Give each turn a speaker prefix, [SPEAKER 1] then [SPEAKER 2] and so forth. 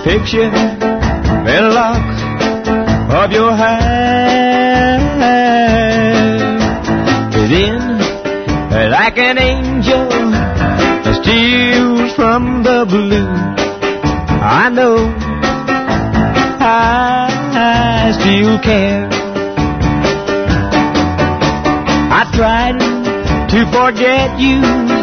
[SPEAKER 1] picture and lock of your hair. Then, like an angel, steals from the blue. I know I still care. I tried to forget you